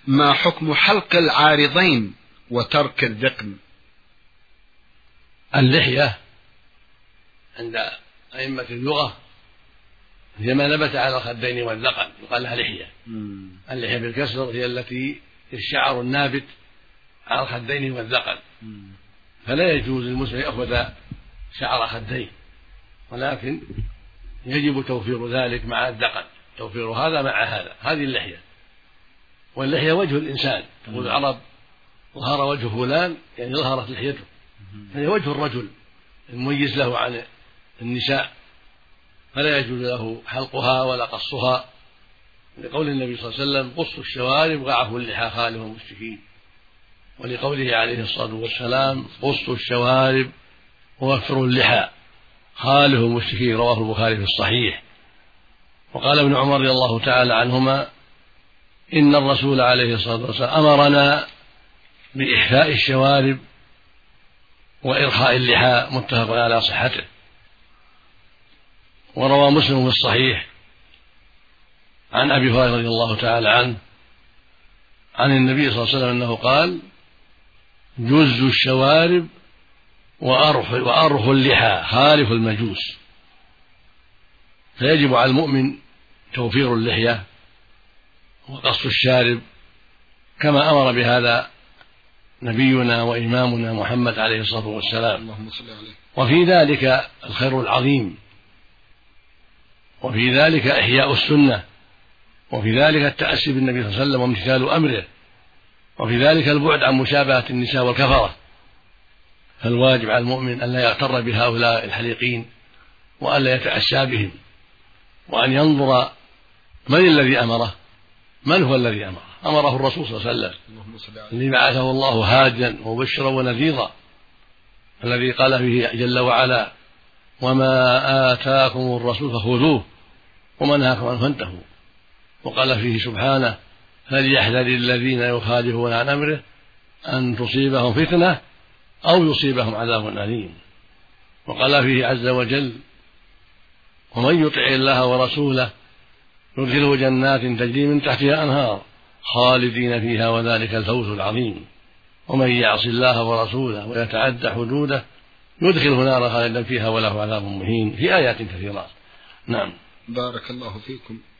ما حكم حلق العارضين وترك الذقن؟ اللحية عند أئمة اللغة هي ما نبت على الخدين والذقن، يقال لها لحية. اللحية بالكسر هي التي الشعر النابت على الخدين والذقن، فلا يجوز للمسلم يأخذ شعر خديه، ولكن يجب توفير ذلك مع الذقن، توفير هذا مع هذا، هذه اللحية. واللحية وجه الإنسان، تقول العرب ظهر وجه فلان، يعني ظهرت لحيته، فهي وجه الرجل المميز له عن النساء، فلا يجوز له حلقها ولا قصها، لقول النبي صلى الله عليه وسلم: قصوا الشوارب وعفوا اللحى خالف المشركين، ولقوله عليه الصلاة والسلام: قصوا الشوارب ووفروا اللحى خالف المشركين، رواه البخاري في الصحيح. وقال ابن عمر رضي الله تعالى عنهما: إن الرسول عليه الصلاة والسلام أمرنا بإحفاء الشوارب وإرخاء اللحى، متفق على صحته. وروى مسلم في الصحيح عن أبي هريرة رضي الله تعالى عنه عن النبي صلى الله عليه وسلم أنه قال: جزوا الشوارب وأرخوا اللحى خالف المجوس. فيجب على المؤمن توفير اللحية وقص الشارب كما أمر بهذا نبينا وإمامنا محمد عليه الصلاة والسلام، وفي ذلك الخير العظيم، وفي ذلك إحياء السنة، وفي ذلك التأسي بالنبي صلى الله عليه وسلم وامتثال أمره، وفي ذلك البعد عن مشابهة النساء والكفرة. فالواجب على المؤمن أن لا يغتر بهؤلاء الحليقين، وأن لا يتأسى بهم، وأن ينظر من الذي أمره، من هو الذي أمره الرسول صلى الله عليه وسلم الذي بعثه الله هاديا ومبشرا ونذيرا، الذي قال فيه جل وعلا: وما آتاكم الرسول فخذوه وما نهاكم عنه فانتهوا. وقال فيه سبحانه: فليحذر الذين يخالفون عن أمره أن تصيبهم فتنة أو يصيبهم عذاب أليم. وقال فيه عز وجل: ومن يطع الله ورسوله يدخله جنات تجري من تحتها أنهار خالدين فيها وذلك الفوز العظيم. ومن يعص الله ورسوله ويتعدى حدوده يدخله نارا خالدا فيها وله عذاب مهين، في آيات كثيرات. نعم. بارك الله فيكم.